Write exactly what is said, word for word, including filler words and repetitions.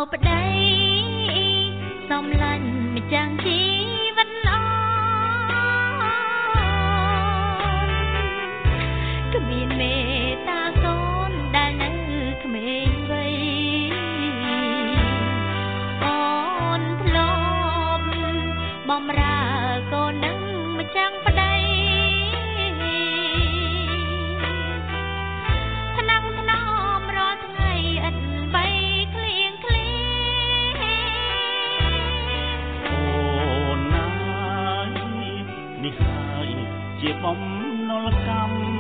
ប្តីសំឡាញ់ម្ចាំងជីវិតល្អគ្មានមេត្តាសូនដែលនៅក្មេងវ័យអូនធ្លាប់បំរើកូននឹងម្ចាំងប្តីថ្នាំងថ្នមរាល់ថ្ងៃឥតបីក្លៀងក្លៀអូនណាយនេះហើយជាបំណុលកម្ម